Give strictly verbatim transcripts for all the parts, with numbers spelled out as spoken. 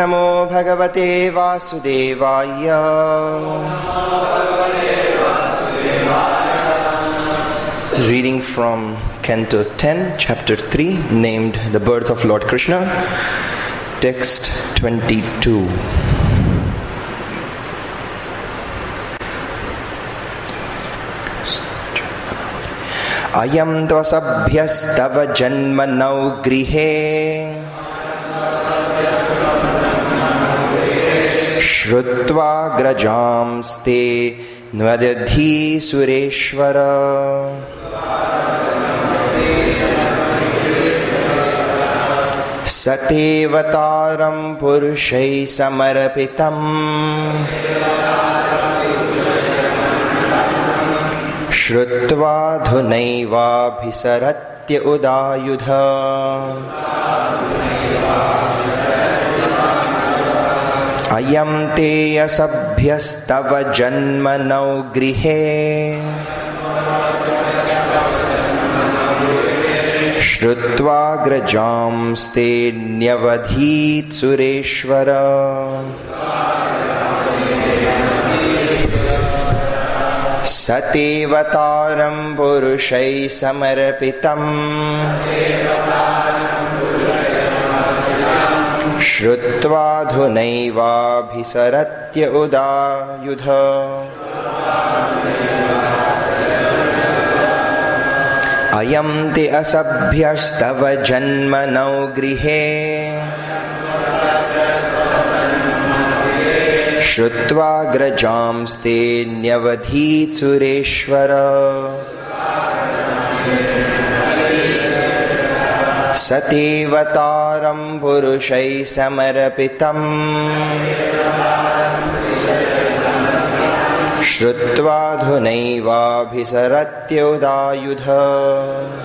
Namo Bhagavate Vasudevaya. Reading from Canto ten, Chapter three, named The Birth of Lord Krishna. Text twenty-two. Ayam tvasabhyastava janmanau grihe Shrutva grajamste nvadadhi sureshvara. Satevataram purushai samarapitam Shrutva dhunaiva bhisaratya udayudha. Ayam te asabhyastava janmanau grihe Shrutva grajamste nyavadhit sureshvara. Satevataram purushai samarapitam Shrutva dhunaiva bhisaratya udayudha. Ayam te asabhyastava janmanau grihe Shrutva grajamste nyavadhit sureshvara. Satevataram purushai samarapitam Shrutva dhunaiva bhisaratya udayudha.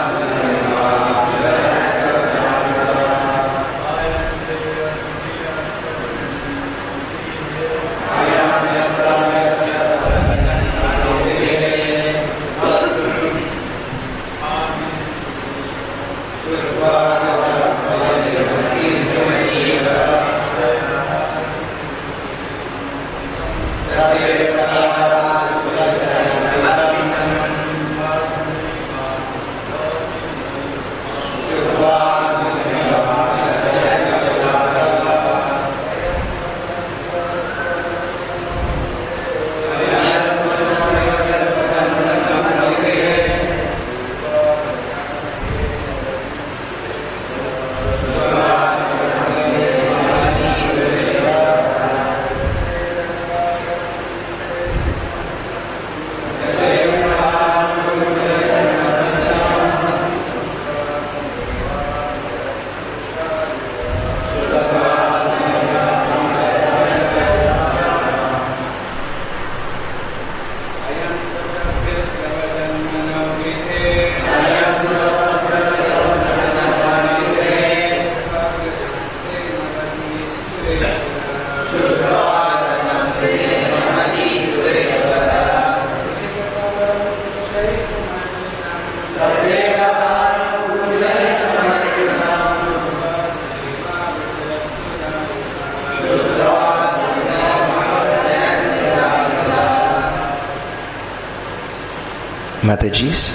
Matajis.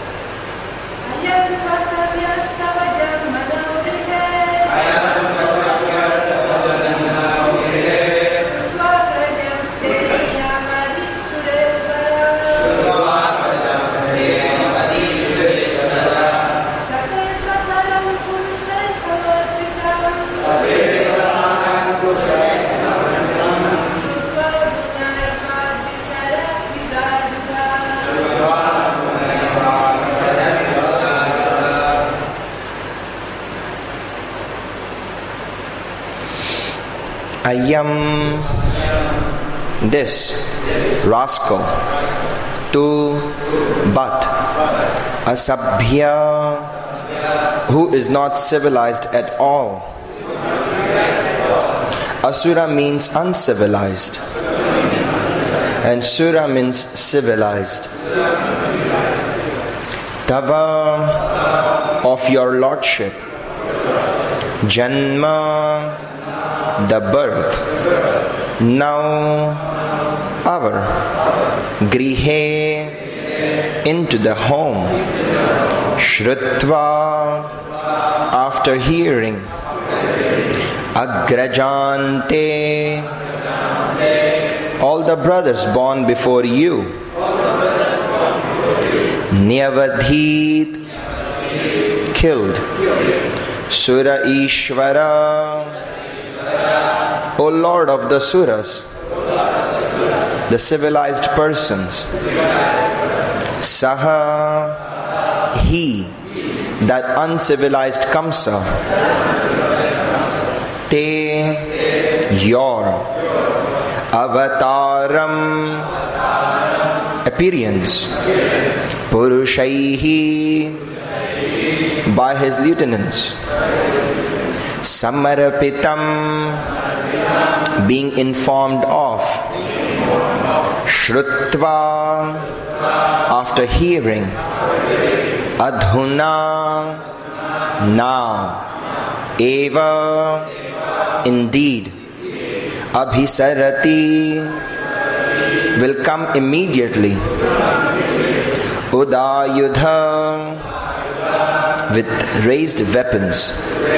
Ayam, this, rascal, tu, but, asabhya, who is not civilized at all. Asura means uncivilized, and sura means civilized. Tava, of your lordship, Janma, the birth. Now, our Grihe, into the home. Shrutva, after hearing. Agrajante, all the brothers born before you. Nyavadhit, killed. Sura Ishvara, O Lord of the Suras, the civilized persons. Saha, he, that uncivilized Kamsa. Te, your. Avataram, appearance. Purushaihi, by his lieutenants. Samarapitam, being informed of. Shrutva, after hearing. Adhuna, now. Eva, indeed. Abhisarati, will come immediately. Udayudha, with raised weapons.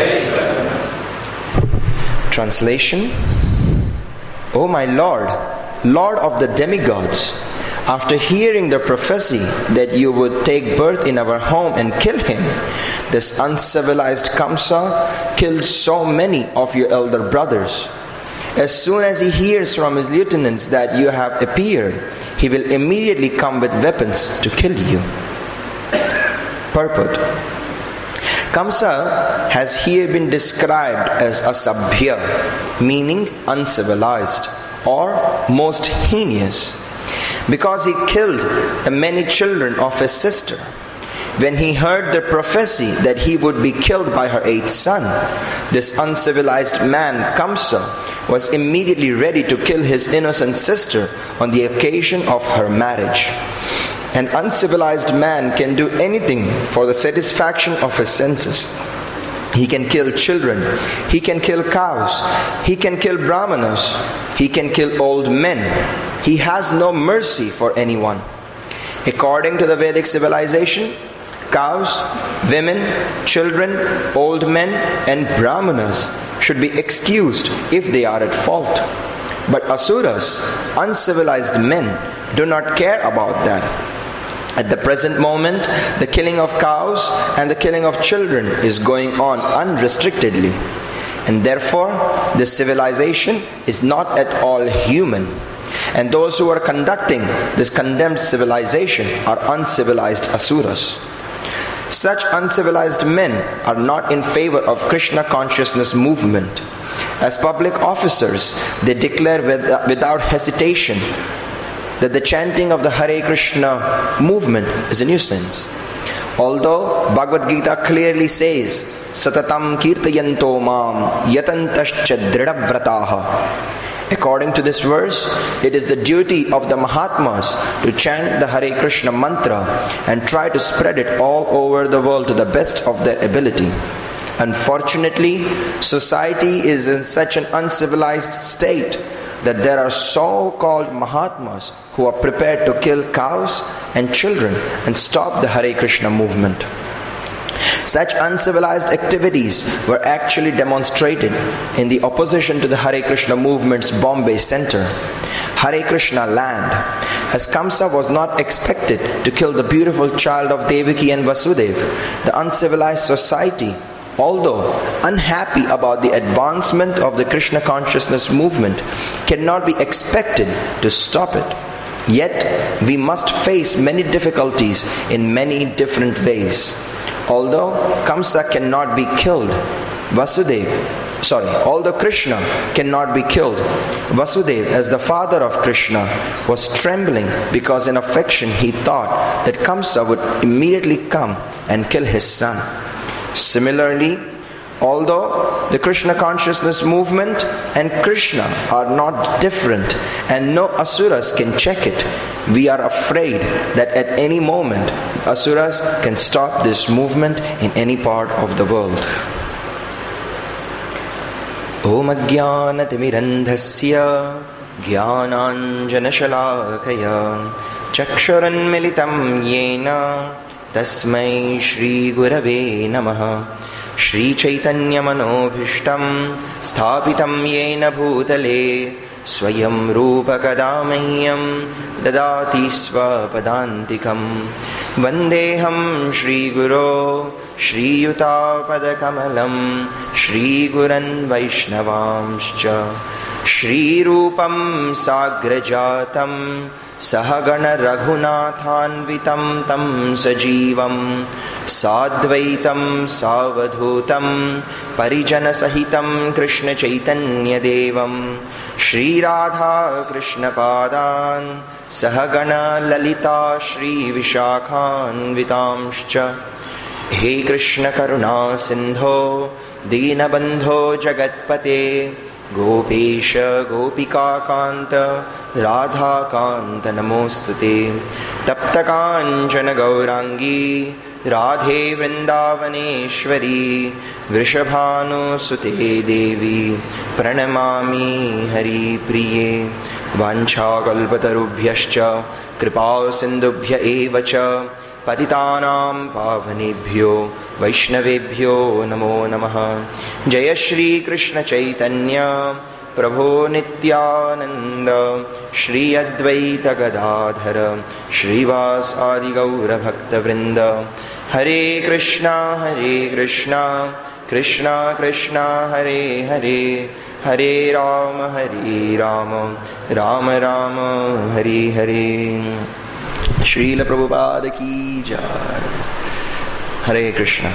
Translation. O my Lord, Lord of the demigods, after hearing the prophecy that you would take birth in our home and kill him, this uncivilized Kamsa killed so many of your elder brothers. As soon as he hears from his lieutenants that you have appeared, he will immediately come with weapons to kill you. Purport. Kamsa has here been described as asabhya, meaning uncivilized or most heinous, because he killed the many children of his sister. When he heard the prophecy that he would be killed by her eighth son, this uncivilized man, Kamsa, was immediately ready to kill his innocent sister on the occasion of her marriage. An uncivilized man can do anything for the satisfaction of his senses. He can kill children, he can kill cows, he can kill brahmanas, he can kill old men. He has no mercy for anyone. According to the Vedic civilization, cows, women, children, old men, and brahmanas should be excused if they are at fault. But asuras, uncivilized men, do not care about that. At the present moment, the killing of cows and the killing of children is going on unrestrictedly. And therefore, this civilization is not at all human. And those who are conducting this condemned civilization are uncivilized asuras. Such uncivilized men are not in favor of Krishna consciousness movement. As public officers, they declare without hesitation that the chanting of the Hare Krishna movement is a nuisance. Although Bhagavad Gita clearly says, Satatam kirtayanto mam yatantascha dridhavrataha. According to this verse, it is the duty of the Mahatmas to chant the Hare Krishna mantra and try to spread it all over the world to the best of their ability. Unfortunately, society is in such an uncivilized state that there are so-called Mahatmas who are prepared to kill cows and children and stop the Hare Krishna movement. Such uncivilized activities were actually demonstrated in the opposition to the Hare Krishna movement's Bombay center, Hare Krishna land, as Kamsa was not expected to kill the beautiful child of Devaki and Vasudev. The uncivilized society, although unhappy about the advancement of the Krishna consciousness movement, cannot be expected to stop it. Yet, we must face many difficulties in many different ways. Although Kamsa cannot be killed, Vasudev, sorry, although Krishna cannot be killed, Vasudev, as the father of Krishna, was trembling because in affection he thought that Kamsa would immediately come and kill his son. Similarly, although the Krishna consciousness movement and Krishna are not different and no asuras can check it, we are afraid that at any moment asuras can stop this movement in any part of the world. Om Ajnanatimirandhasya Jnananjanashalakaya Chakshuranmilitam Yena Tasmai Shri Gurave Namaha. Shri Chaitanya Manobhishtam Sthapitam Yena Bhutale Swayam Rupa Kadamayyam Dadati Swapadantikam. Vandeham Shri Guru Shri Yuta Padakamalam Shri Guran Vaishnavamscha. Shri Rupam Sagrajatam Sahagana Raghunathanvitam Tam Sajivam Sadvaitam Savadhutam Parijana Sahitam Krishna Chaitanya Devam Shri Radha Krishna Padan Sahagana Lalita Shri Vishakhanvitamscha. He Krishna Karuna Sindho Dinabandho Jagatpate Gopesha Gopika Kanta Radha Kanta Namostute. Tapta Kanchana Gaurangi Radhe Vrindavaneshwari Vrishabhanu Sute Devi Pranamami Hari Priye. Vancha Kalpatarubhyascha Kripa Sindubhya Evacha Patitanam Pavanebhyo Vaishnavebhyo Namo Namaha. Jaya Shri Krishna Chaitanya Prabhu Nityananda Shri Advaita Gadadhara Shrivas Adi Gaura Bhakta Vrinda. Hare Krishna Hare Krishna Krishna Krishna Hare Hare Hare Rama Hare Rama Rama Rama Hare Hare. Srila Prabhupada Ki Jai. Hare Krishna.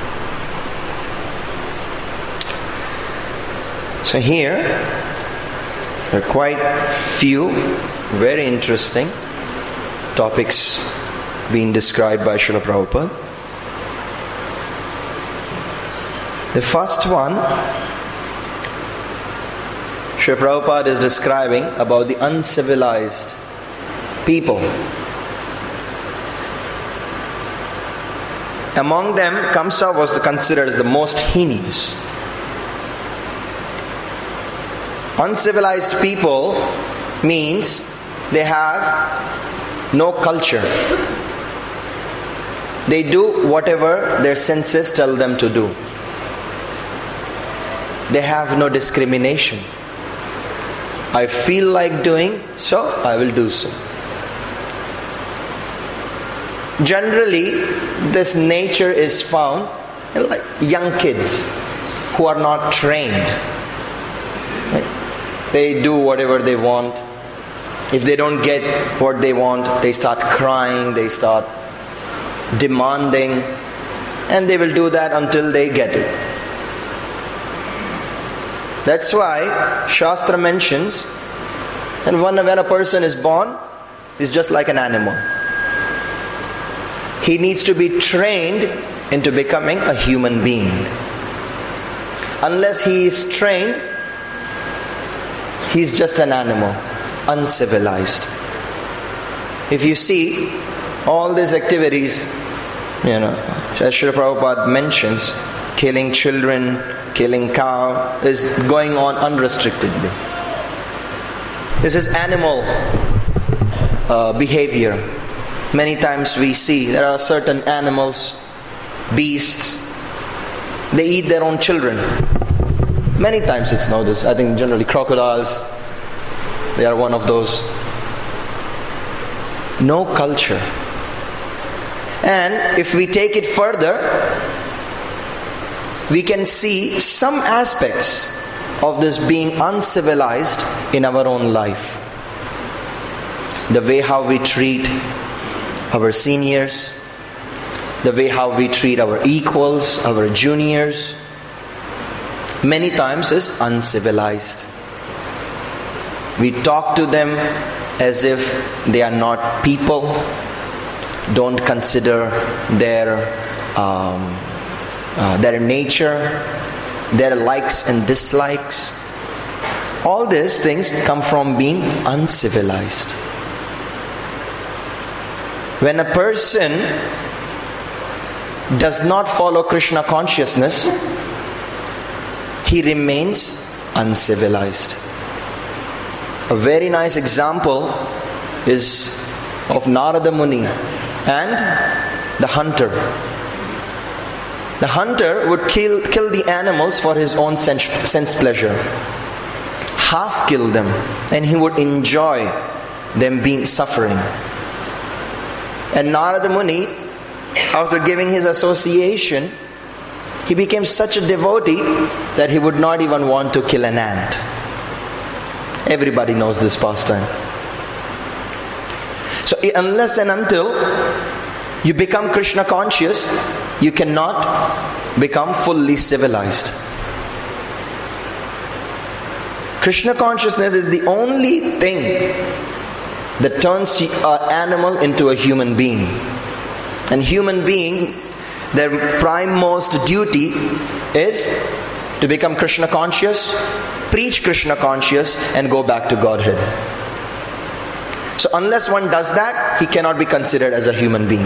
So here there are quite few very interesting topics being described by Srila Prabhupada. The first one, Srila Prabhupada is describing about the uncivilized people. Among them, Kamsa was considered as the most heinous. Uncivilized people means they have no culture. They do whatever their senses tell them to do. They have no discrimination. I feel like doing, so I will do so. Generally, this nature is found in like young kids who are not trained. Right? They do whatever they want. If they don't get what they want, they start crying, they start demanding, and they will do that until they get it. That's why Shastra mentions that when a person is born, he's just like an animal. He needs to be trained into becoming a human being. Unless he is trained, he's just an animal, uncivilized. If you see all these activities, you know, as Srila Prabhupada mentions, killing children, killing cow, is going on unrestrictedly. This is animal uh, behavior. Many times we see there are certain animals, beasts, they eat their own children. Many times it's noticed. I think generally crocodiles, they are one of those. No culture. And if we take it further, we can see some aspects of this being uncivilized in our own life. The way how we treat our seniors, the way how we treat our equals, our juniors, many times is uncivilized. We talk to them as if they are not people, don't consider their um, uh, their nature, their likes and dislikes. All these things come from being uncivilized. When a person does not follow Krishna consciousness, he remains uncivilized. A very nice example is of Narada Muni and the hunter. The hunter would kill, kill the animals for his own sense, sense pleasure. Half kill them, and he would enjoy them being suffering. And Narada Muni, after giving his association, he became such a devotee that he would not even want to kill an ant. Everybody knows this pastime. So unless and until you become Krishna conscious, you cannot become fully civilized. Krishna consciousness is the only thing that turns an animal into a human being. And human being, their primemost duty is to become Krishna conscious, preach Krishna conscious, and go back to Godhead. So unless one does that, he cannot be considered as a human being.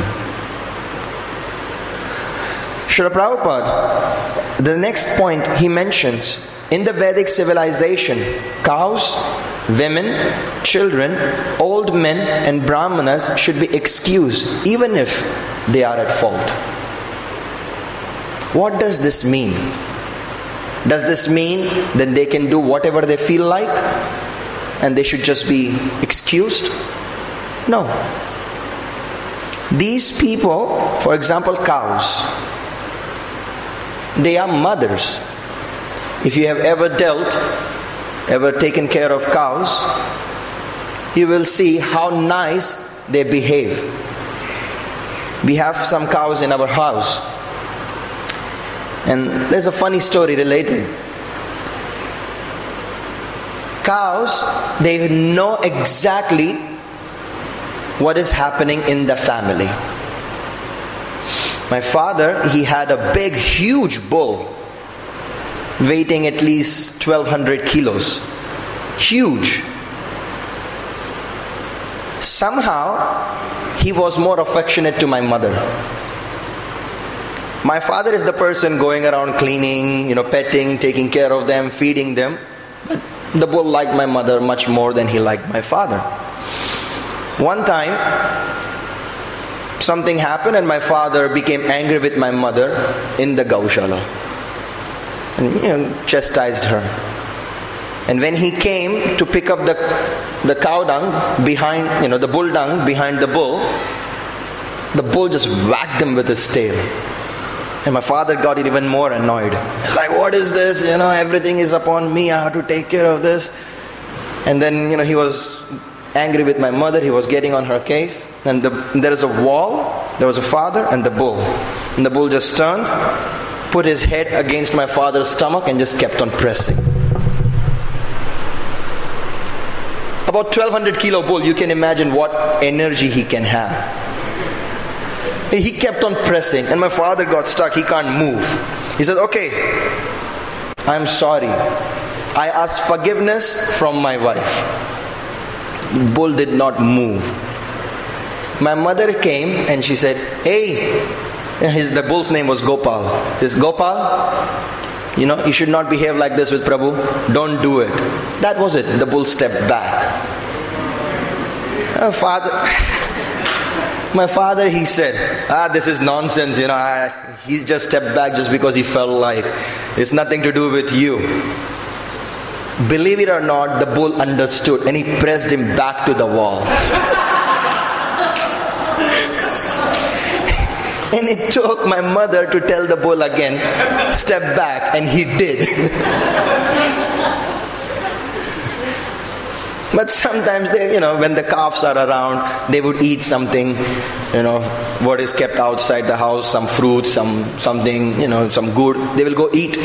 Srila Prabhupada, the next point he mentions, in the Vedic civilization, cows, women, children, old men and brahmanas should be excused even if they are at fault. What does this mean? Does this mean that they can do whatever they feel like and they should just be excused? No. These people, for example cows, they are mothers. If you have ever dealt, ever taken care of cows, you will see how nice they behave. We have some cows in our house, and there's a funny story related. Cows, they know exactly what is happening in the family. My father, he had a big, huge bull, weighing at least twelve hundred kilos. Huge. Somehow, he was more affectionate to my mother. My father is the person going around cleaning, you know, petting, taking care of them, feeding them. But the bull liked my mother much more than he liked my father. One time, something happened and my father became angry with my mother in the Gaushala. And, you know, chastised her. And when he came to pick up the the cow dung behind, you know, the bull dung behind the bull, the bull just whacked him with his tail. And my father got even more annoyed. He's like, what is this? You know, everything is upon me. I have to take care of this. And then, you know, he was angry with my mother. He was getting on her case. And the, there is a wall. There was a father and the bull. And the bull just turned, put his head against my father's stomach and just kept on pressing. About twelve hundred kilo bull, you can imagine what energy he can have. He kept on pressing and my father got stuck. He can't move. He said, okay, I'm sorry. I asked forgiveness from my wife. Bull did not move. My mother came and she said, hey, his, the bull's name was Gopal. This Gopal, you know, you should not behave like this with Prabhu. Don't do it. That was it. The bull stepped back. Uh, father, my father, he said, ah, this is nonsense. You know, I, he just stepped back just because he felt like. It's nothing to do with you. Believe it or not, the bull understood and he pressed him back to the wall. And it took my mother to tell the bull again, step back, and he did. But sometimes they, you know, when the calves are around, they would eat something, you know, what is kept outside the house, some fruit, some something, you know, some good. They will go eat.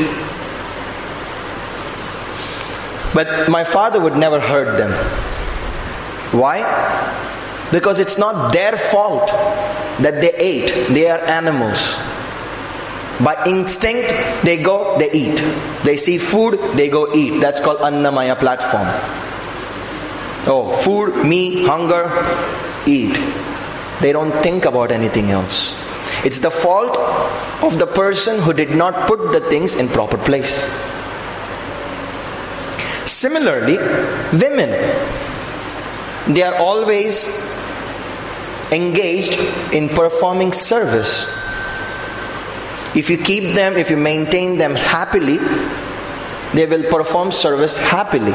But my father would never hurt them. Why? Because it's not their fault that they ate. They are animals. By instinct, they go, they eat. They see food, they go eat. That's called Annamaya platform. Oh, food, me, hunger, eat. They don't think about anything else. It's the fault of the person who did not put the things in proper place. Similarly, women, they are always engaged in performing service. If you keep them, if you maintain them happily, they will perform service happily.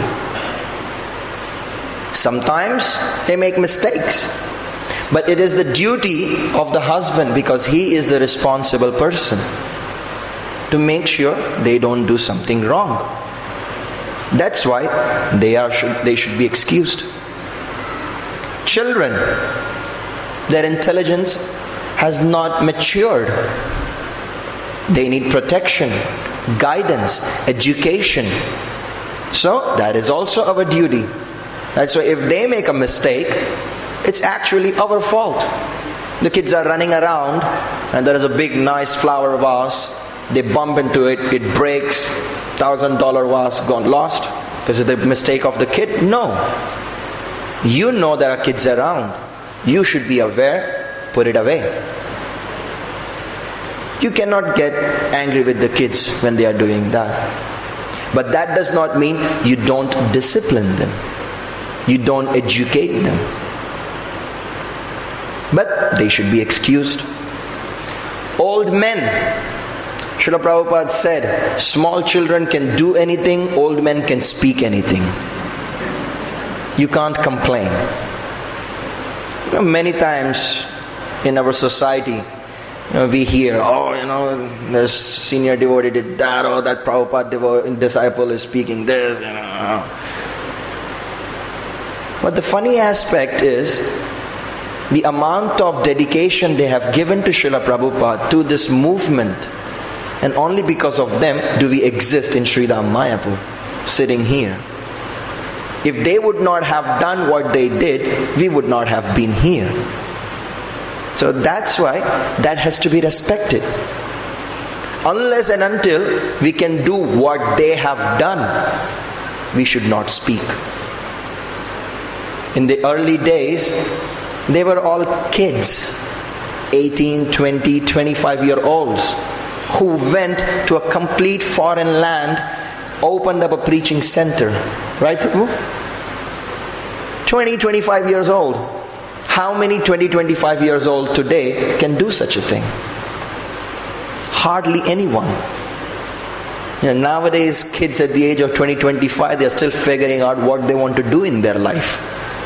Sometimes they make mistakes, but it is the duty of the husband, because he is the responsible person, to make sure they don't do something wrong. That's why they are should, they should be excused. Children, their intelligence has not matured. They need protection, guidance, education. So that is also our duty. And so if they make a mistake, it's actually our fault. The kids are running around and there is a big nice flower vase. They bump into it, it breaks. Thousand dollar vase gone lost. Is it the mistake of the kid? No. You know there are kids around. You should be aware, put it away. You cannot get angry with the kids when they are doing that. But that does not mean you don't discipline them. You don't educate them. But they should be excused. Old men, Srila Prabhupada said, small children can do anything, old men can speak anything. You can't complain. You know, many times in our society, you know, we hear, oh, you know, this senior devotee did that, or that Prabhupada devo- disciple is speaking this, you know. But the funny aspect is, the amount of dedication they have given to Srila Prabhupada, to this movement, and only because of them do we exist in Sridham Mayapur, sitting here. If they would not have done what they did, we would not have been here. So that's why that has to be respected. Unless and until we can do what they have done, we should not speak. In the early days, they were all kids, eighteen, twenty, twenty-five year olds, who went to a complete foreign land, opened up a preaching center. Right, Prabhu? twenty, twenty-five years old. How many twenty, twenty-five years old today can do such a thing? Hardly anyone. You know, nowadays, kids at the age of twenty, twenty-five, they are still figuring out what they want to do in their life.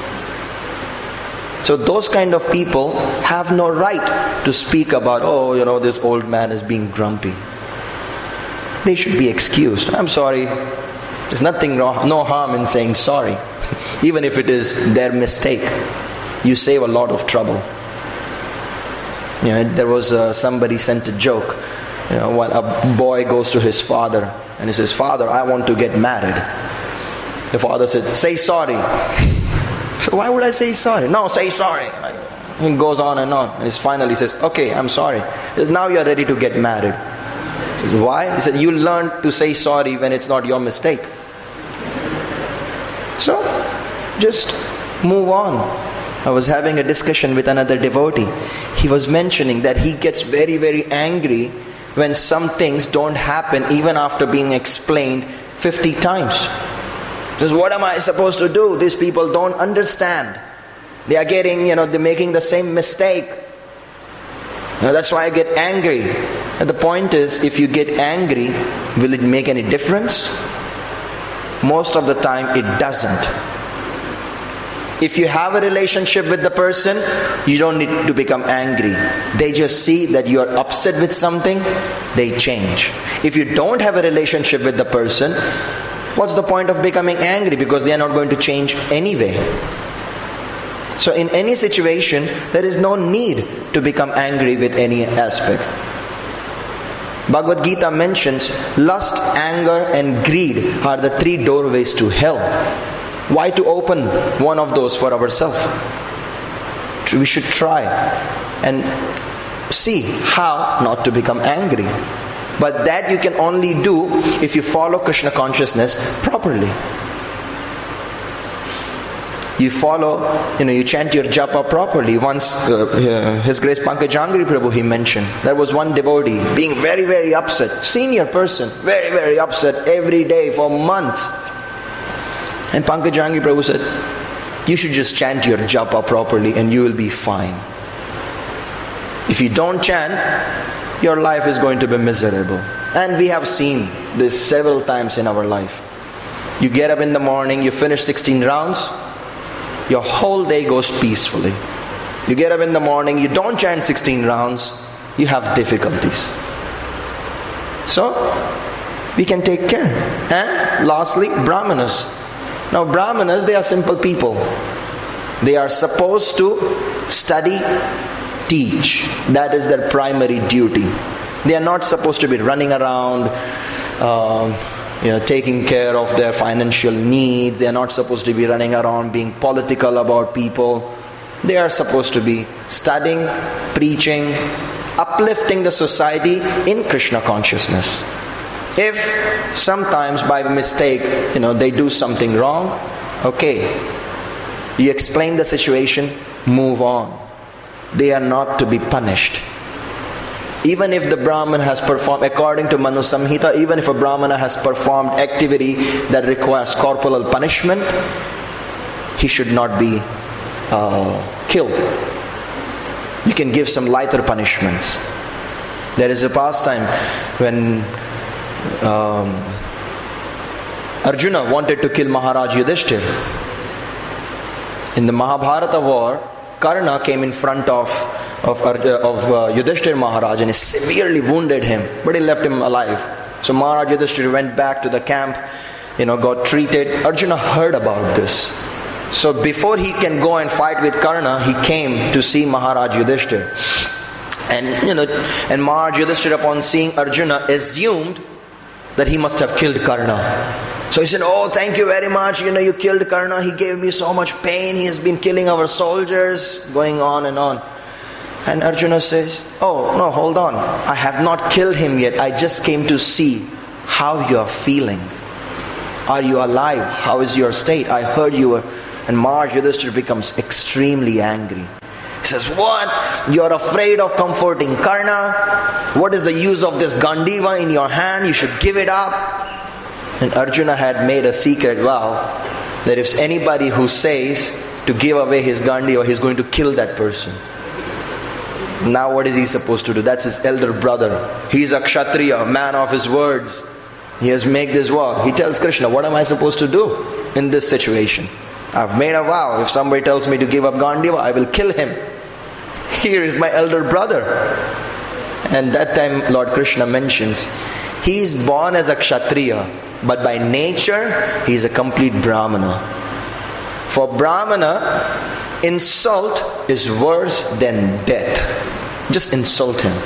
So those kind of people have no right to speak about, oh, you know, this old man is being grumpy. They should be excused. I'm sorry. There's nothing wrong, no harm in saying sorry. Even if it is their mistake. You save a lot of trouble. You know, there was uh, somebody sent a joke. You know, when a boy goes to his father and he says, Father, I want to get married. The father said, say sorry. So why would I say sorry? No, say sorry. He goes on and on. And he finally says, okay, I'm sorry. He says, now you're ready to get married. He says, why? He said, you learned to say sorry when it's not your mistake. So, just move on. I was having a discussion with another devotee. He was mentioning that he gets very, very angry when some things don't happen even after being explained fifty times. Just what am I supposed to do? These people don't understand. They are getting, you know, they're making the same mistake. You know, that's why I get angry. And the point is, if you get angry, will it make any difference? Most of the time, it doesn't. If you have a relationship with the person, you don't need to become angry. They just see that you are upset with something, they change. If you don't have a relationship with the person, what's the point of becoming angry? Because they are not going to change anyway. So in any situation, there is no need to become angry with any aspect. Bhagavad Gita mentions lust, anger and greed are the three doorways to hell. Why to open one of those for ourselves? We should try and see how not to become angry. But that you can only do if you follow Krishna consciousness properly. You follow, you know, you chant your japa properly. Once, uh, uh, His Grace Pankajangri Prabhu, he mentioned, there was one devotee being very, very upset, senior person, very, very upset every day for months. And Pankaj Jahangir Prabhu said, you should just chant your japa properly and you will be fine. If you don't chant, your life is going to be miserable. And we have seen this several times in our life. You get up in the morning, you finish sixteen rounds, your whole day goes peacefully. You get up in the morning, you don't chant sixteen rounds, you have difficulties. So, we can take care. And lastly, Brahmanas. Now Brahmanas, they are simple people. They are supposed to study, teach. That is their primary duty. They are not supposed to be running around, um, you know, taking care of their financial needs. They are not supposed to be running around being political about people. They are supposed to be studying, preaching, uplifting the society in Krishna consciousness. If sometimes by mistake, you know, they do something wrong, okay, you explain the situation, move on. They are not to be punished. Even if the Brahman has performed, according to Manu Samhita, even if a Brahmana has performed activity that requires corporal punishment, he should not be uh, killed. You can give some lighter punishments. There is a pastime when um, Arjuna wanted to kill Maharaj Yudhishthir. In the Mahabharata war, Karna came in front of of, of uh, Yudhishthir Maharaj and he severely wounded him, but he left him alive. So Maharaj Yudhishthir went back to the camp, you know, got treated. Arjuna heard about this. So before he can go and fight with Karna, he came to see Maharaj Yudhishthir. And you know, and Maharaj Yudhishthir, upon seeing Arjuna, assumed that he must have killed Karna. So he said, oh, thank you very much, you know, you killed Karna, he gave me so much pain, he has been killing our soldiers, going on and on. And Arjuna says, oh, no, hold on, I have not killed him yet, I just came to see how you are feeling. Are you alive? How is your state? I heard you were... And Maharaj Yudhishthira becomes extremely angry. He says, what? You are afraid of comforting Karna? What is the use of this Gandiva in your hand? You should give it up. And Arjuna had made a secret vow that if anybody who says to give away his Gandiva, he's going to kill that person. Now what is he supposed to do? That's his elder brother. He is a Kshatriya, a man of his words. He has made this vow. He tells Krishna, what am I supposed to do in this situation? I've made a vow. If somebody tells me to give up Gandiva, I will kill him. Here is my elder brother. And that time Lord Krishna mentions, he is born as a Kshatriya, but by nature he is a complete Brahmana. For Brahmana, insult is worse than death. Just insult him.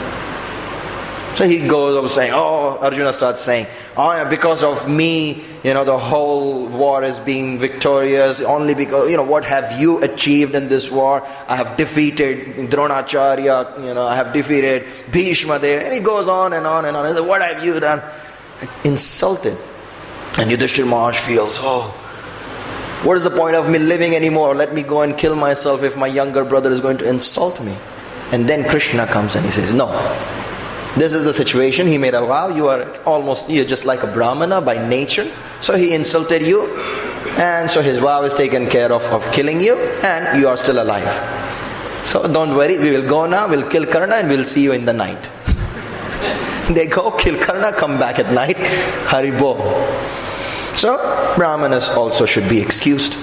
So he goes over saying, oh, Arjuna starts saying, oh, because of me, you know, the whole war is being victorious, only because, you know, what have you achieved in this war? I have defeated Dronacharya, you know, I have defeated Bhishma there. And he goes on and on and on. He says, what have you done? Insulted. And Yudhishthira Maharaj feels, oh, what is the point of me living anymore? Let me go and kill myself if my younger brother is going to insult me. And then Krishna comes and he says, no. This is the situation. He made a vow. You are almost, you're just like a Brahmana by nature. So he insulted you. And so his vow is taken care of, of killing you. And you are still alive. So don't worry. We will go now. We'll kill Karna and we'll see you in the night. They go kill Karna, come back at night. Haribo. So Brahmanas also should be excused.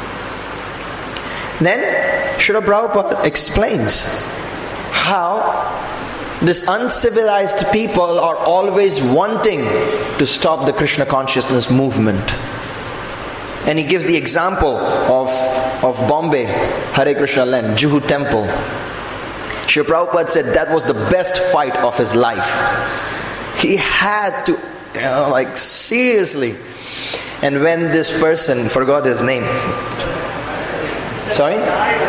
Then Srila Prabhupada explains how this uncivilized people are always wanting to stop the Krishna consciousness movement. And he gives the example of, of Bombay, Hare Krishna land, Juhu temple. Srila Prabhupada said that was the best fight of his life. He had to, you know, like seriously. And when this person, forgot his name. Sorry?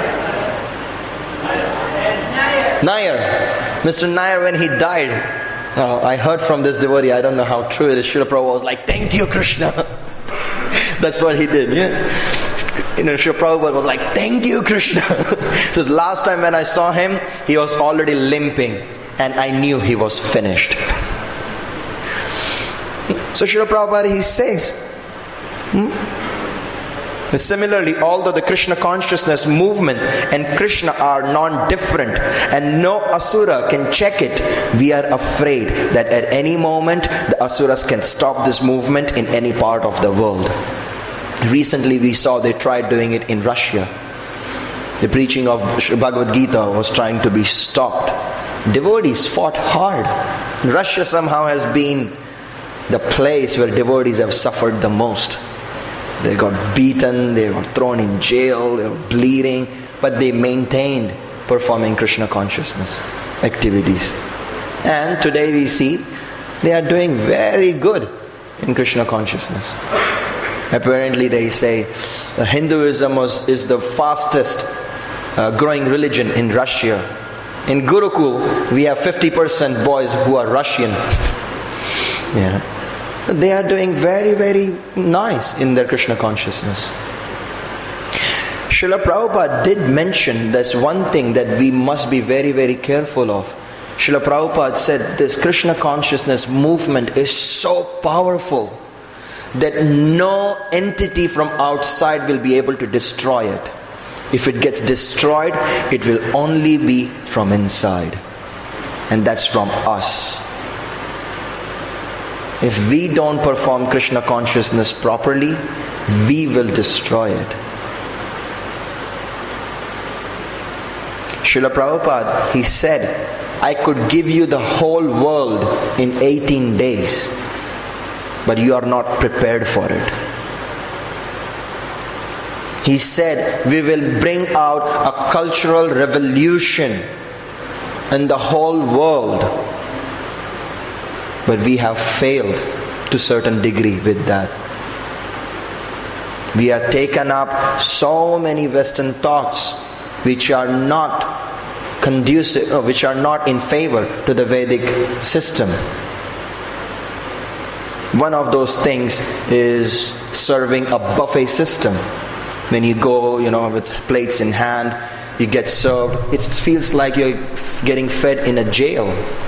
Nair. Mister Nair, when he died, uh, I heard from this devotee, I don't know how true it is, Srila Prabhupada was like, thank you Krishna. That's what he did, yeah. You know, Srila Prabhupada was like, thank you Krishna. So last time when I saw him, he was already limping and I knew he was finished. So Srila Prabhupada, he says, hmm? Similarly, although the Krishna consciousness movement and Krishna are non-different and no asura can check it, we are afraid that at any moment the asuras can stop this movement in any part of the world. Recently we saw they tried doing it in Russia. The preaching of Bhagavad Gita was trying to be stopped. Devotees fought hard. Russia somehow has been the place where devotees have suffered the most. They got beaten, they were thrown in jail, they were bleeding, but they maintained performing Krishna consciousness activities. And today we see they are doing very good in Krishna consciousness. Apparently they say uh, Hinduism was, is the fastest uh, growing religion in Russia. In Gurukul, we have fifty percent boys who are Russian. Yeah. They are doing very, very nice in their Krishna consciousness. Srila Prabhupada did mention this one thing that we must be very, very careful of. Srila Prabhupada said this Krishna consciousness movement is so powerful that no entity from outside will be able to destroy it. If it gets destroyed, it will only be from inside. And that's from us. If we don't perform Krishna consciousness properly, we will destroy it. Srila Prabhupada, he said, I could give you the whole world in eighteen days, but you are not prepared for it. He said, we will bring out a cultural revolution in the whole world. But we have failed to a certain degree with that. We have taken up so many Western thoughts which are not conducive, which are not in favor to the Vedic system. One of those things is serving a buffet system. When you go, you know, with plates in hand, you get served. It feels like you're getting fed in a jail.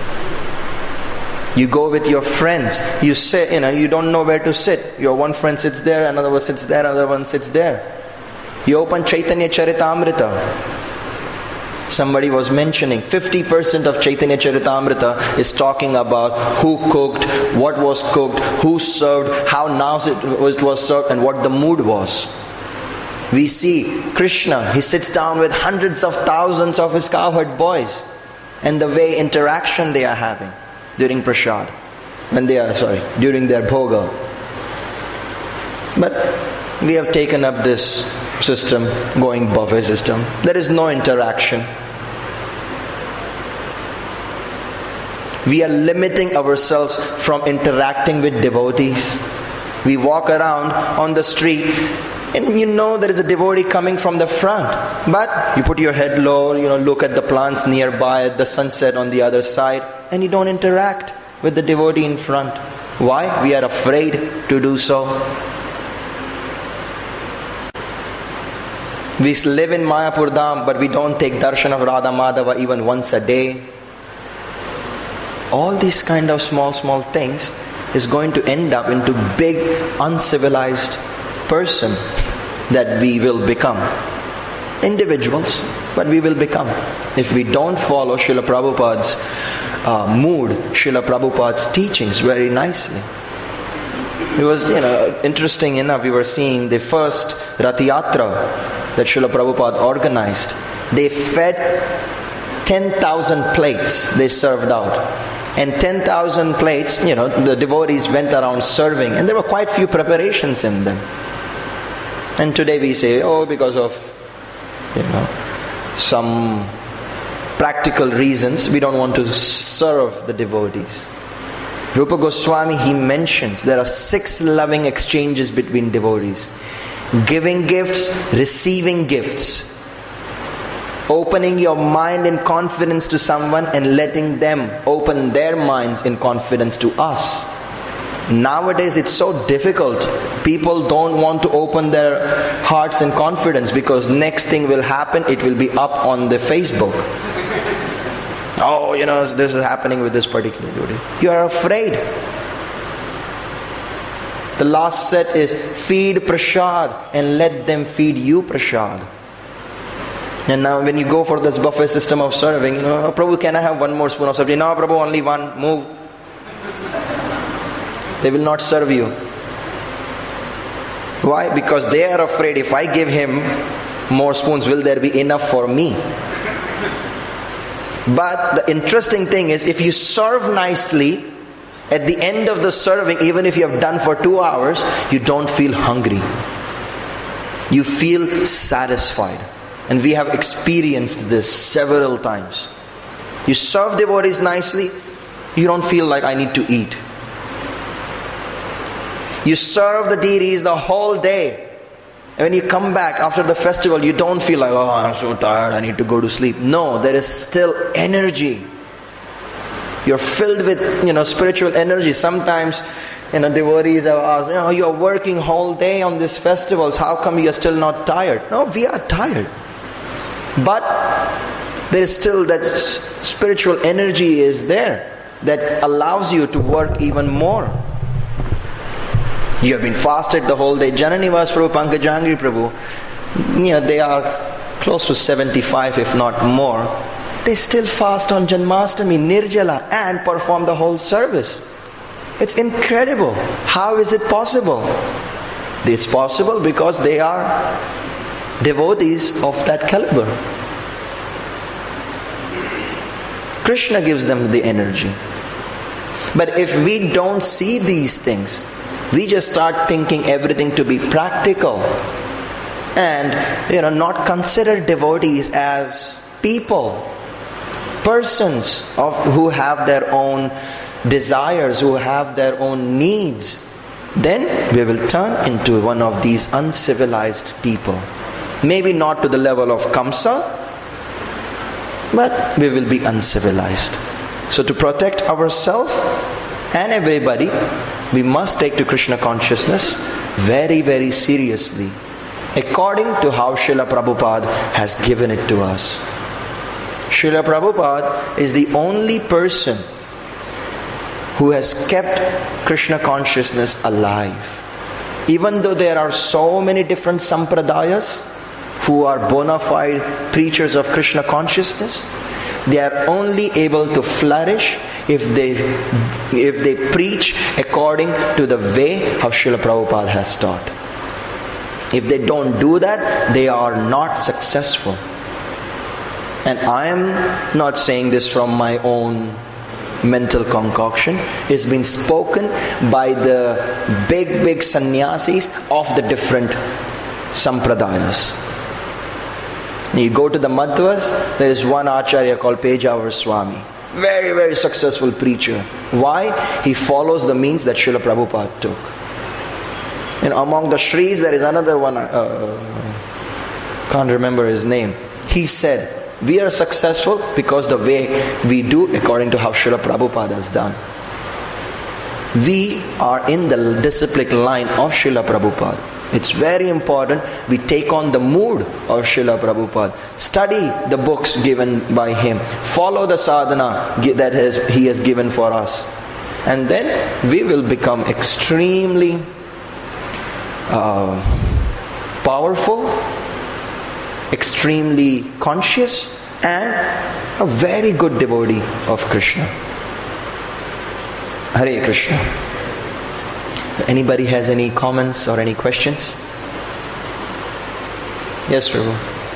You go with your friends, you sit, you know, you don't know where to sit. Your one friend sits there, another one sits there, another one sits there. You open Chaitanya Charitamrita. Somebody was mentioning fifty percent of Chaitanya Charitamrita is talking about who cooked, what was cooked, who served, how nice it was served, and what the mood was. We see Krishna, he sits down with hundreds of thousands of his cowherd boys, and the way interaction they are having during prasad, when they are, sorry, during their bhoga. But we have taken up this system, going buffet system. There is no interaction. We are limiting ourselves from interacting with devotees. We walk around on the street and you know there is a devotee coming from the front, but you put your head low, you know, look at the plants nearby, at the sunset on the other side, and you don't interact with the devotee in front. Why? We are afraid to do so. We live in Mayapur Dham, but we don't take darshan of Radha Madhava even once a day. All these kind of small, small things is going to end up into big, uncivilized person that we will become. Individuals, but we will become. If we don't follow Srila Prabhupada's uh, mood, Srila Prabhupada's teachings very nicely. It was, you know, interesting enough, we were seeing the first Rath Yatra that Srila Prabhupada organized. They fed ten thousand plates they served out. And ten thousand plates, you know, the devotees went around serving, and there were quite few preparations in them. And today we say, oh, because of, you know, some practical reasons, we don't want to serve the devotees. Rupa Goswami, he mentions there are six loving exchanges between devotees. Giving gifts, receiving gifts. Opening your mind in confidence to someone and letting them open their minds in confidence to us. Nowadays it's so difficult. People don't want to open their hearts in confidence because next thing will happen, it will be up on the Facebook. Oh, you know, this is happening with this particular devotee. You are afraid. The last set is feed prasad and let them feed you prasad. And now when you go for this buffet system of serving, you know, oh, Prabhu, can I have one more spoon of sabji? No, Prabhu, only one. Move. They will not serve you. Why? Because they are afraid if I give him more spoons, will there be enough for me? But the interesting thing is, if you serve nicely, at the end of the serving, even if you have done for two hours, you don't feel hungry. You feel satisfied. And we have experienced this several times. You serve devotees nicely, you don't feel like I need to eat. You serve the deities the whole day. And when you come back after the festival, you don't feel like, oh, I'm so tired, I need to go to sleep. No, there is still energy. You're filled with, you know, spiritual energy. Sometimes, you know, devotees have asked, you know, you're working whole day on these festivals. How come you're still not tired? No, we are tired. But there is still that spiritual energy is there that allows you to work even more. You have been fasted the whole day. Jananivas Prabhu, Pankajangri Prabhu, you know, they are close to seventy-five, if not more. They still fast on Janmashtami, Nirjala, and perform the whole service. It's incredible. How is it possible? It's possible because they are devotees of that caliber. Krishna gives them the energy. But if we don't see these things, we just start thinking everything to be practical and, you know, not consider devotees as people, persons of who have their own desires, who have their own needs, then we will turn into one of these uncivilized people. Maybe not to the level of Kamsa, but we will be uncivilized. So to protect ourselves and everybody, we must take to Krishna consciousness very, very seriously, according to how Srila Prabhupada has given it to us. Srila Prabhupada is the only person who has kept Krishna consciousness alive. Even though there are so many different sampradayas who are bona fide preachers of Krishna consciousness, they are only able to flourish if they if they preach according to the way how Srila Prabhupada has taught. If they don't do that, they are not successful. And I am not saying this from my own mental concoction. It's been spoken by the big, big sannyasis of the different sampradayas. You go to the Madhvas, there is one Acharya called Pejawar Swami. Very, very successful preacher. Why? He follows the means that Srila Prabhupada took. And among the Shris, there is another one, uh, can't remember his name. He said, we are successful because the way we do according to how Srila Prabhupada has done. We are in the disciplic line of Srila Prabhupada. It's very important we take on the mood of Srila Prabhupada. Study the books given by him. Follow the sadhana that has, he has given for us. And then we will become extremely uh, powerful, extremely conscious, and a very good devotee of Krishna. Hare Krishna. Anybody has any comments or any questions? Yes, Prabhu.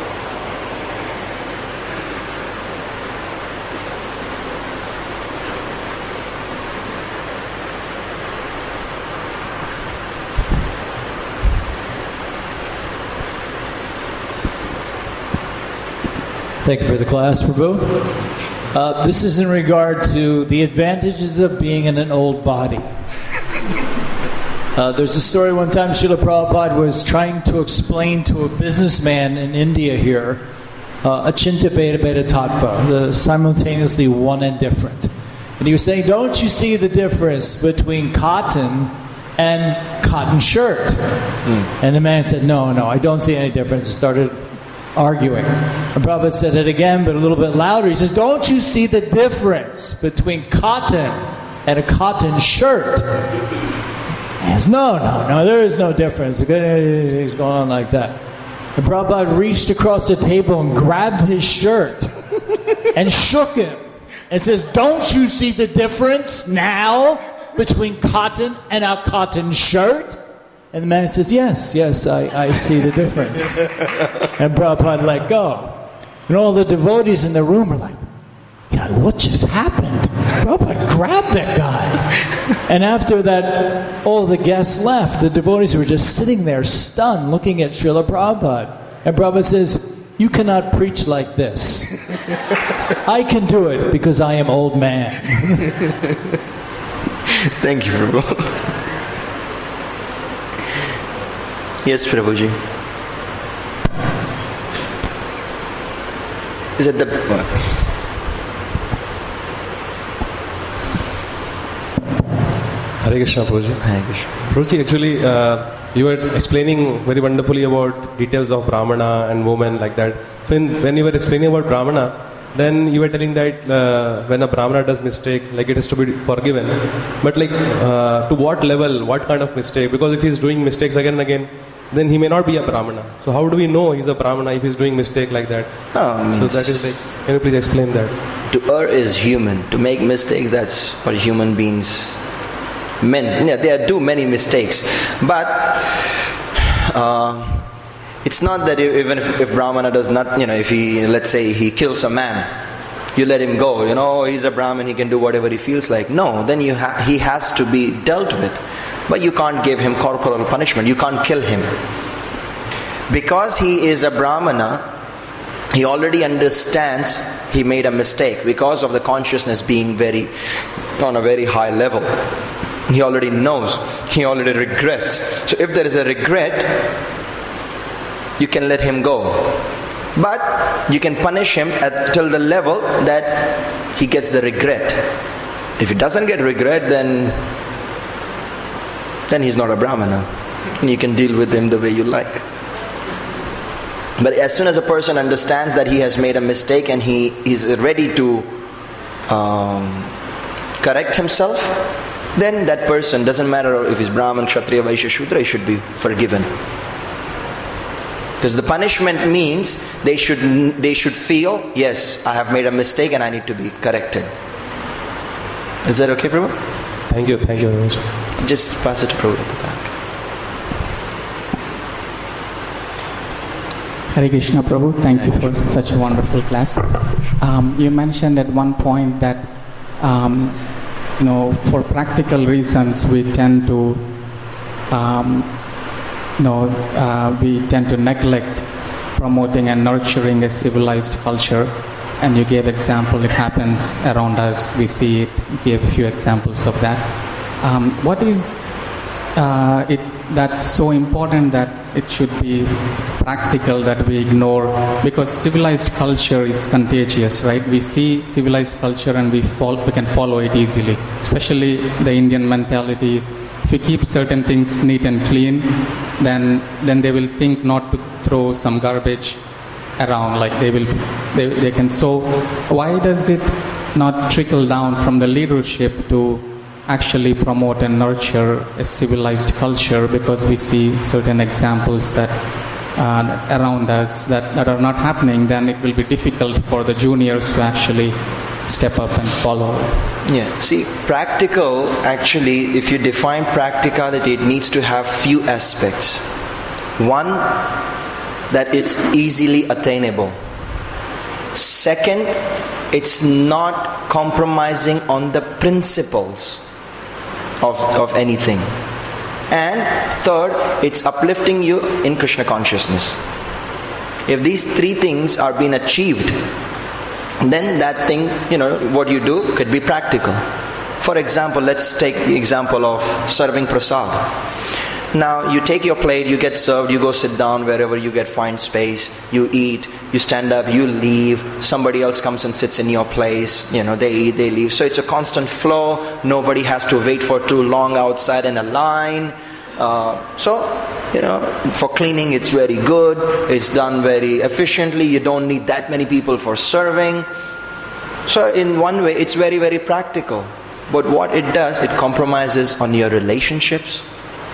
Thank you for the class, Prabhu. Uh, this is in regard to the advantages of being in an old body. Uh, there's a story one time Srila Prabhupada was trying to explain to a businessman in India here uh, Achintya Bheda Bheda Tattva, the simultaneously one and different. And he was saying, don't you see the difference between cotton and cotton shirt? Mm. And the man said, no, no, I don't see any difference. He started arguing. And Prabhupada said it again, but a little bit louder. He says, don't you see the difference between cotton and a cotton shirt? He says, no, no, no, there is no difference. He's going on like that. And Prabhupada reached across the table and grabbed his shirt and shook him and says, don't you see the difference now between cotton and a cotton shirt? And the man says, yes, yes, I, I see the difference. And Prabhupada let go. And all the devotees in the room are like, you know, what just happened? Prabhupada grabbed that guy. And after that, all the guests left. The devotees were just sitting there stunned, looking at Srila Prabhupada. And Prabhupada says, you cannot preach like this. I can do it because I am old man. Thank you, Prabhu. Yes, Prabhuji. Is it the... Hare Krishna, Prabhuji. Hare Krishna. Prabhuji, actually, uh, you were explaining very wonderfully about details of Brahmana and women like that. So in, when you were explaining about Brahmana, then you were telling that uh, when a Brahmana does mistake, like it is to be forgiven. But like, uh, to what level, what kind of mistake? Because if he is doing mistakes again and again, then he may not be a Brahmana. So how do we know he's a Brahmana if he's doing mistake like that? Oh, so that is like, can you please explain that? To err is human. To make mistakes, that's what human beings... Men, yeah, they do many mistakes, but uh, it's not that even if, if Brahmana does not, you know, if he, let's say he kills a man, you let him go, you know, he's a Brahmin, he can do whatever he feels like. No, then you ha- he has to be dealt with. But you can't give him corporal punishment, you can't kill him. Because he is a Brahmana, he already understands he made a mistake because of the consciousness being very, on a very high level. He already knows, he already regrets. So if there is a regret, you can let him go. But you can punish him at, till the level that he gets the regret. If he doesn't get regret, then then he's not a Brahmana. And you can deal with him the way you like. But as soon as a person understands that he has made a mistake and he is ready to um, correct himself, then that person, doesn't matter if he's Brahman, Kshatriya, Vaishya, Shudra, he should be forgiven. Because the punishment means they should they should feel, yes, I have made a mistake and I need to be corrected. Is that okay, Prabhu? Thank you, thank you very much. Just pass it to Prabhu at the back. Hare Krishna, Prabhu. Thank you for such a wonderful class. Um, you mentioned at one point that um, you know, for practical reasons, we tend to, um, you know, uh, we tend to neglect promoting and nurturing a civilized culture. And you gave example, it happens around us. We see it. You gave a few examples of that. Um, what is uh, it that's so important that it should be practical that we ignore? Because civilized culture is contagious, right? We see civilized culture and we follow, we can follow it easily. Especially the Indian mentality is, if you keep certain things neat and clean, then then they will think not to throw some garbage around. Like they will, they they can. So why does it not trickle down from the leadership to actually promote and nurture a civilized culture? Because we see certain examples that uh, around us that, that are not happening, then it will be difficult for the juniors to actually step up and follow. Yeah, see, practical, actually, if you define practicality, it needs to have few aspects. One, that it's easily attainable. Second, it's not compromising on the principles of, of anything. And third, it's uplifting you in Krishna consciousness. If these three things are being achieved, then that thing, you know, what you do could be practical. For example, let's take the example of serving prasad. Now, you take your plate, you get served, you go sit down wherever you get find space, you eat, you stand up, you leave, somebody else comes and sits in your place, you know, they eat, they leave. So it's a constant flow, nobody has to wait for too long outside in a line. Uh, so, you know, for cleaning it's very good, it's done very efficiently, you don't need that many people for serving. So in one way, it's very, very practical. But what it does, it compromises on your relationships,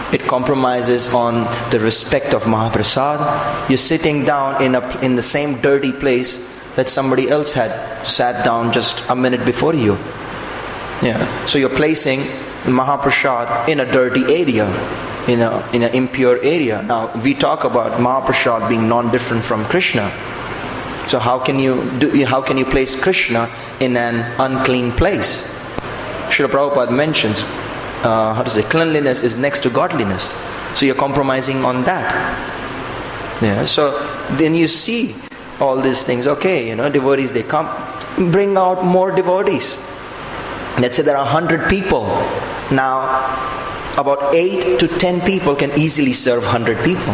It compromises on the respect of Mahaprasad. You're sitting down in a in the same dirty place that somebody else had sat down just a minute before you. Yeah. So you're placing Mahaprasad in a dirty area, in a in an impure area. Now we talk about Mahaprasad being non-different from Krishna. So how can you do? How can you place Krishna in an unclean place? Srila Prabhupada mentions, uh, how to say, cleanliness is next to godliness. So you're compromising on that. Yeah. So then you see all these things. Okay, you know, devotees, they come, bring out more devotees. Let's say there are a hundred people. Now, about eight to ten people can easily serve hundred people.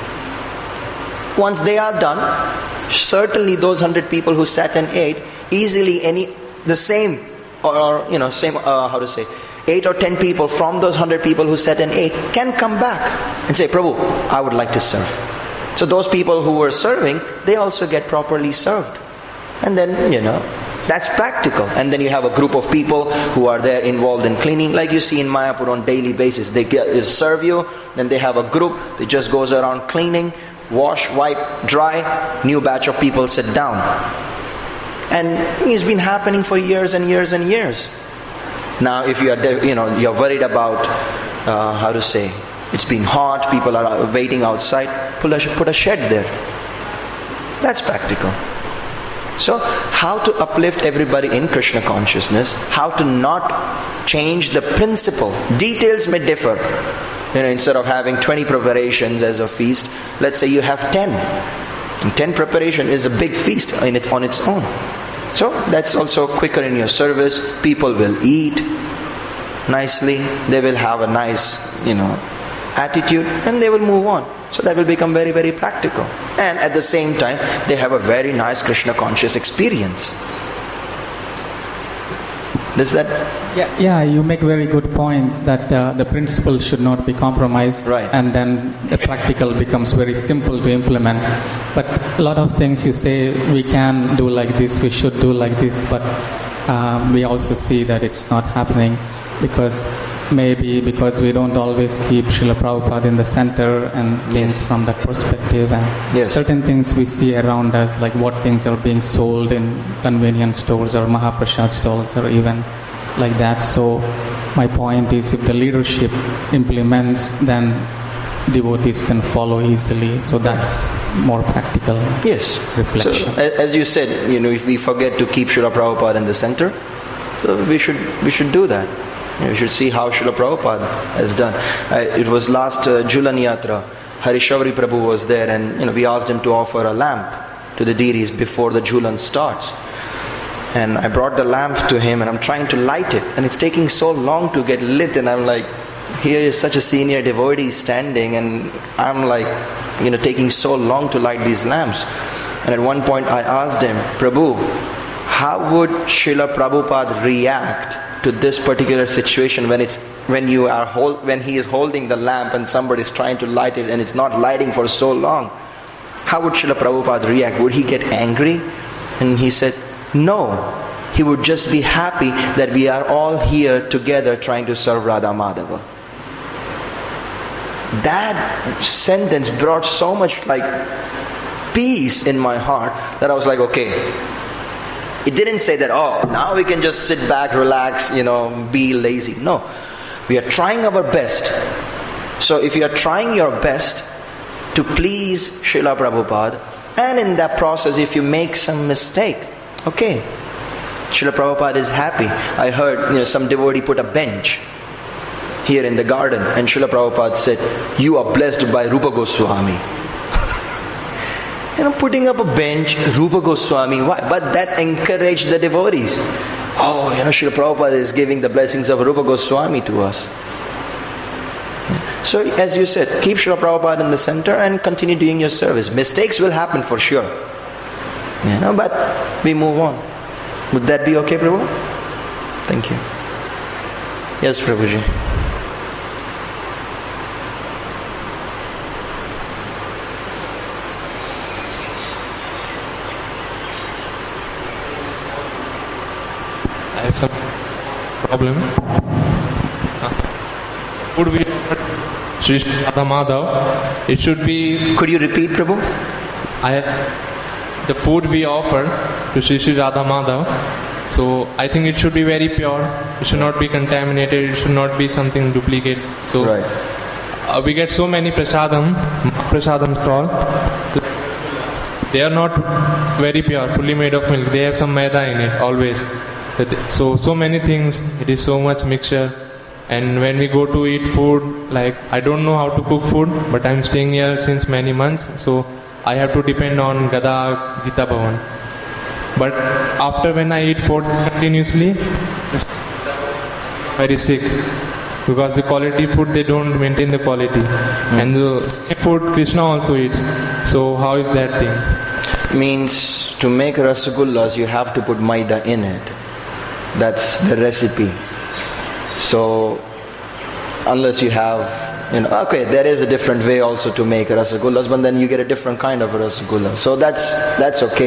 Once they are done, certainly those hundred people who sat and ate, easily any the same or, or you know same uh, how to say eight or ten people from those hundred people who sat and ate can come back and say, Prabhu, I would like to serve. So those people who were serving, they also get properly served. And then, you know, that's practical. And then you have a group of people who are there involved in cleaning, like you see in Mayapur on daily basis. They get, serve you, then they have a group that just goes around cleaning, wash, wipe, dry, new batch of people sit down. And it's been happening for years and years and years. Now if you are, you know, you're worried about, uh, how to say, it's been hot, people are waiting outside, put a, put a shed there. That's practical. So, how to uplift everybody in Krishna consciousness, how to not change the principle. Details may differ. You know, instead of having twenty preparations as a feast, let's say you have ten. And ten preparation is a big feast in it, on its own. So, that's also quicker in your service. People will eat nicely. They will have a nice, you know, attitude, and they will move on. So that will become very, very practical. And at the same time, they have a very nice Krishna conscious experience. Does that? Yeah, yeah. You make very good points that uh, the principle should not be compromised, right? And then the practical becomes very simple to implement. But a lot of things you say we can do like this, we should do like this, but um, we also see that it's not happening because. Maybe because we don't always keep Srila Prabhupada in the center and things yes. from that perspective, and yes. certain things we see around us, like what things are being sold in convenience stores or Mahaprasad stalls or even like that. So my point is, if the leadership implements, then devotees can follow easily. So that's more practical yes. reflection. So, as you said, you know, if we forget to keep Srila Prabhupada in the center, we should we should do that. You should see how Srila Prabhupada has done. Uh, it was last uh, Julan Yatra. Harishavari Prabhu was there, and you know we asked him to offer a lamp to the deities before the Julan starts. And I brought the lamp to him, and I'm trying to light it, and it's taking so long to get lit. And I'm like, here is such a senior devotee standing, and I'm like, you know, taking so long to light these lamps. And at one point I asked him, Prabhu, how would Srila Prabhupada react to this particular situation when it's when you are hold, when he is holding the lamp and somebody is trying to light it and it's not lighting for so long? How would Srila Prabhupada react? Would he get angry? And he said, no. He would just be happy that we are all here together trying to serve Radha Madhava. That sentence brought so much like peace in my heart that I was like, okay. It didn't say that, oh, now we can just sit back, relax, you know, be lazy. No. We are trying our best. So if you are trying your best to please Srila Prabhupada, and in that process if you make some mistake, okay. Srila Prabhupada is happy. I heard, you know, some devotee put a bench here in the garden, and Srila Prabhupada said, you are blessed by Rupa Goswami. You know, putting up a bench, Rupa Goswami, why? But that encouraged the devotees. Oh, you know, Srila Prabhupada is giving the blessings of Rupa Goswami to us. So, as you said, keep Srila Prabhupada in the center and continue doing your service. Mistakes will happen for sure. You know, but we move on. Would that be okay, Prabhu? Thank you. Yes, Prabhuji. I have some problem. Would we Sri Radha Madhav, it should be. Could you repeat, Prabhu? I, the food we offer to Sri Sri Radha Madhav, so I think it should be very pure. It should not be contaminated. It should not be something duplicate. So Right. uh, we get so many prasadam, prasadam stall. They are not very pure, fully made of milk. They have some maida in it always. So so many things. It is so much mixture. And when we go to eat food, like I don't know how to cook food, but I'm staying here since many months, so I have to depend on Gada Gita Bhavan. But after when I eat food continuously, very sick, because the quality food, they don't maintain the quality. Mm. And the same food Krishna also eats. So how is that thing? Means to make rasagullas you have to put maida in it. That's the recipe. So unless you have, you know, okay, there is a different way also to make rasagullas, but then you get a different kind of rasagullas. So that's that's okay.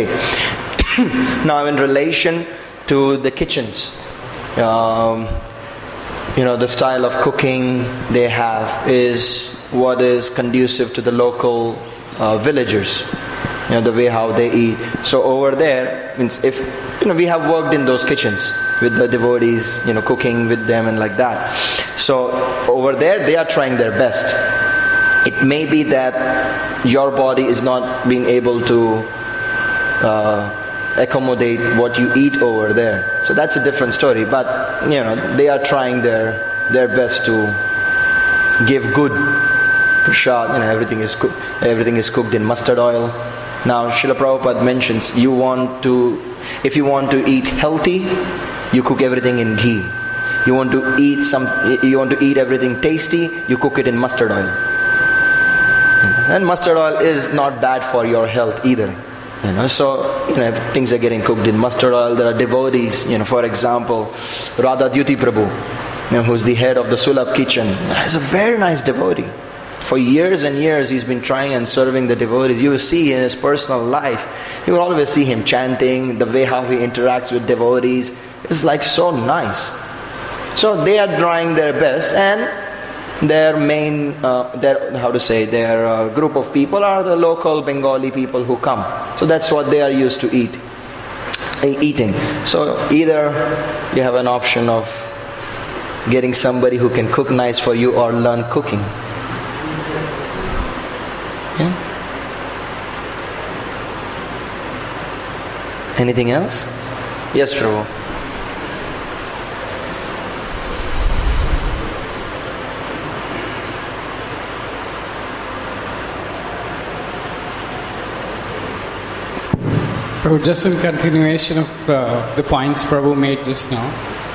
Now in relation to the kitchens, um, you know, the style of cooking they have is what is conducive to the local uh, villagers. You know, the way how they eat. So over there, means if, you know, we have worked in those kitchens with the devotees, you know, cooking with them and like that. So over there, they are trying their best. It may be that your body is not being able to uh, accommodate what you eat over there. So that's a different story. But, you know, they are trying their their best to give good prasad. You know, everything is cooked. Everything is cooked in mustard oil. Now, Srila Prabhupada mentions, you want to, if you want to eat healthy, you cook everything in ghee. You want to eat some, you want to eat everything tasty, you cook it in mustard oil. And mustard oil is not bad for your health either. You know, so, you know, if things are getting cooked in mustard oil, there are devotees, you know, for example, Radha Dyuti Prabhu, you know, who's the head of the Sulabh kitchen, is a very nice devotee. For years and years he's been trying and serving the devotees. You will see in his personal life, you will always see him chanting, the way how he interacts with devotees is like so nice. So they are trying their best, and their main, uh, their, how to say, their uh, group of people are the local Bengali people who come. So that's what they are used to eat, eating. So either you have an option of getting somebody who can cook nice for you or learn cooking. Yeah. Anything else? Yes, Prabhu. Prabhu, just in continuation of uh, the points Prabhu made just now,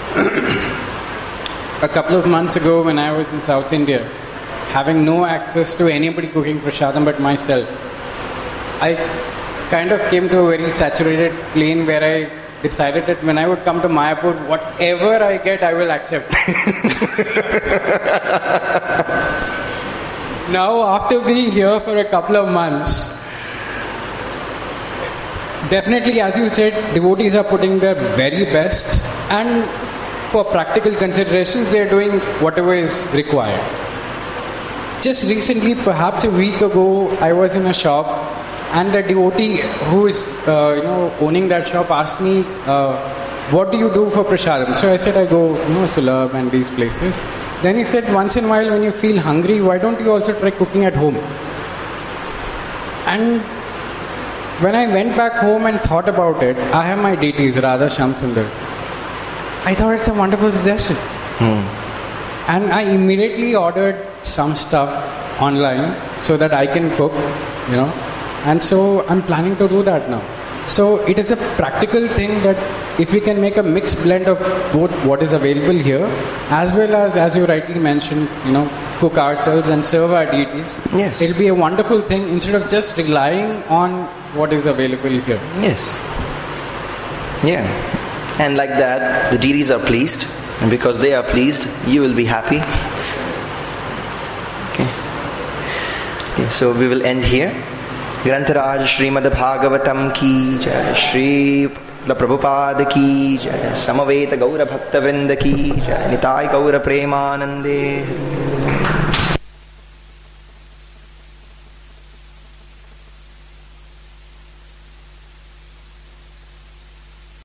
a couple of months ago when I was in South India, having no access to anybody cooking prasadam but myself, I kind of came to a very saturated plane where I decided that when I would come to Mayapur, whatever I get, I will accept. Now, after being here for a couple of months, definitely, as you said, devotees are putting their very best, and for practical considerations, they are doing whatever is required. Just recently, perhaps a week ago, I was in a shop, and the devotee who is, uh, you know, owning that shop asked me, uh, "What do you do for prasadam?" So I said, "I go, you know, Sulabh and these places." Then he said, "Once in a while, when you feel hungry, why don't you also try cooking at home?" And when I went back home and thought about it, I have my deities, Radha Shyam Sundar. I thought it's a wonderful suggestion. Hmm. And I immediately ordered some stuff online so that I can cook, you know. And so I'm planning to do that now. So it is a practical thing that if we can make a mixed blend of both what is available here, as well as, as you rightly mentioned, you know, cook ourselves and serve our deities. Yes. It'll be a wonderful thing instead of just relying on what is available here. Yes. Yeah. And like that, the deities are pleased. And because they are pleased, you will be happy. Okay. Okay, so we will end here. Grantaraj Srimad Bhagavatam ki jai, Shri Prabhupada ki jai, Samaveta Gaura Bhakta Vrinda ki jai, Nitai Gaura Premanande.